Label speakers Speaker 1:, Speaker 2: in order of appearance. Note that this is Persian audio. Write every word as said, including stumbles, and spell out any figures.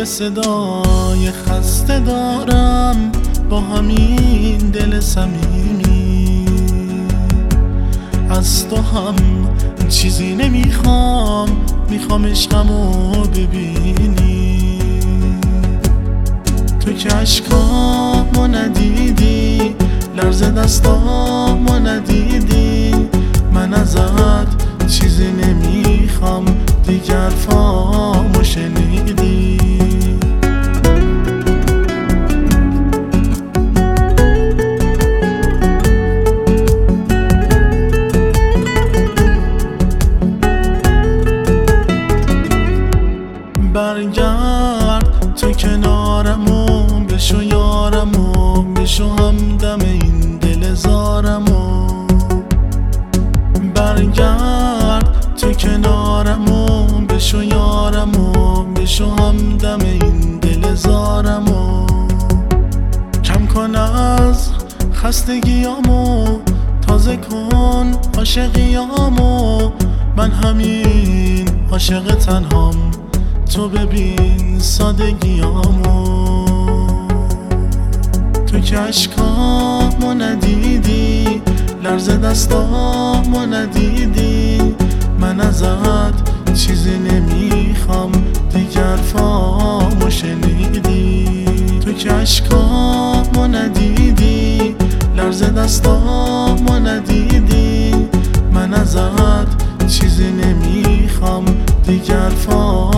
Speaker 1: صدای خسته دارم با همین دل صمیمی. از تو هم چیزی نمیخوام، میخوام عشقمو ببینی. تو که عشقامو ندیدی، لرز دستامو ندیدی، من ازت چیزی نمیخوام، دیگر فامو شنیدی. برگرد تو کنارمو، بشو یارمو، بشو همدم این دل زارمو. برگرد تو کنارمو، بشو یارمو، بشو همدم این دل زارمو. کم کن از خستگیامو، تازه کن عاشقیامو. من همین عاشق تنهام، تو ببین سادگیامو. تو که عشقامو ندیدی، لرز دستامو ندیدی، من ازت چیزی نمیخوام، دیگر فامو شنیدی. تو که عشقامو ندیدی، لرز دستامو ندیدی، من ازت چیزی نمیخوام، دیگر فامو